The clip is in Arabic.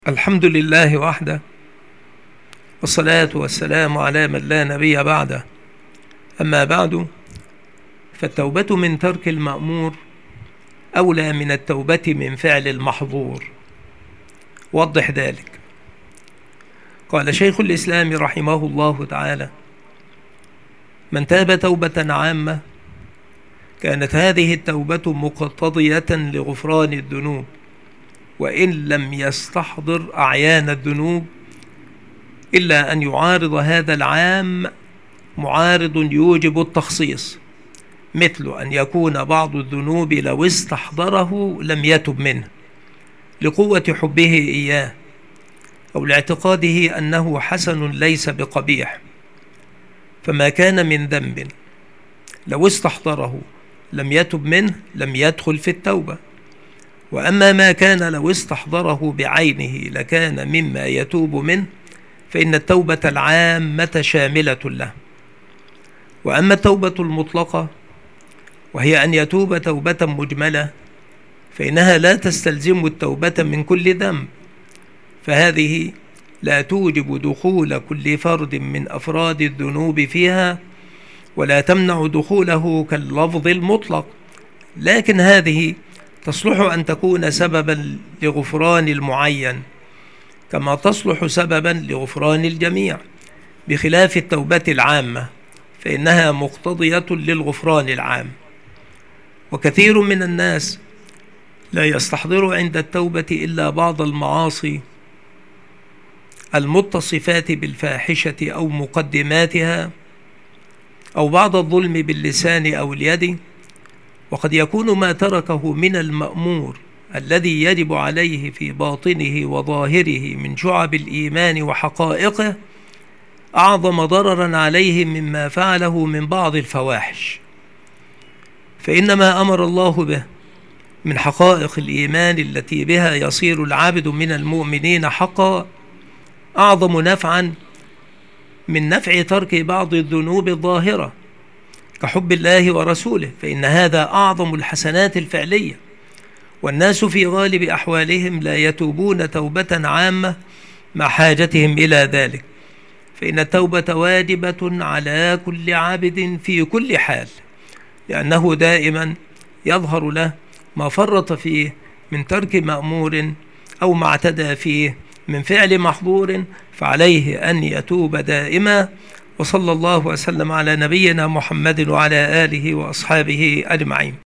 الحمد لله وحده، والصلاة والسلام على من لا نبي بعده. أما بعد، فالتوبة من ترك المأمور أولى من التوبة من فعل المحظور. وضح ذلك. قال شيخ الإسلام رحمه الله تعالى: من تاب توبة عامة كانت هذه التوبة مقتضية لغفران الذنوب، وإن لم يستحضر أعيان الذنوب، إلا أن يعارض هذا العام معارض يوجب التخصيص، مثل أن يكون بعض الذنوب لو استحضره لم يتب منه لقوة حبه إياه، أو لاعتقاده أنه حسن ليس بقبيح. فما كان من ذنب لو استحضره لم يتب منه لم يدخل في التوبة، وأما ما كان لو استحضره بعينه لكان مما يتوب منه، فإن التوبة العامة شاملة له. وأما التوبة المطلقة، وهي أن يتوب توبة مجملة، فإنها لا تستلزم التوبة من كل ذنب، فهذه لا توجب دخول كل فرد من أفراد الذنوب فيها، ولا تمنع دخوله كاللفظ المطلق، لكن هذه تصلح أن تكون سببا لغفران المعين، كما تصلح سببا لغفران الجميع، بخلاف التوبة العامة فإنها مقتضية للغفران العام. وكثير من الناس لا يستحضر عند التوبة إلا بعض المعاصي المتصفات بالفاحشة أو مقدماتها، أو بعض الظلم باللسان أو اليد، وقد يكون ما تركه من المأمور الذي يجب عليه في باطنه وظاهره من شعب الإيمان وحقائقه أعظم ضررا عليه مما فعله من بعض الفواحش. فإن ما أمر الله به من حقائق الإيمان التي بها يصير العبد من المؤمنين حقا أعظم نفعا من نفع ترك بعض الذنوب الظاهرة كحب الله ورسوله، فإن هذا أعظم الحسنات الفعلية، والناس في غالب أحوالهم لا يتوبون توبة عامة مع حاجتهم إلى ذلك، فإن التوبة واجبة على كل عابد في كل حال، لأنه دائما يظهر له ما فرط فيه من ترك مأمور أو ما اعتدى فيه من فعل محظور، فعليه أن يتوب دائما. وصلى الله وسلم على نبينا محمد وعلى آله وأصحابه أجمعين.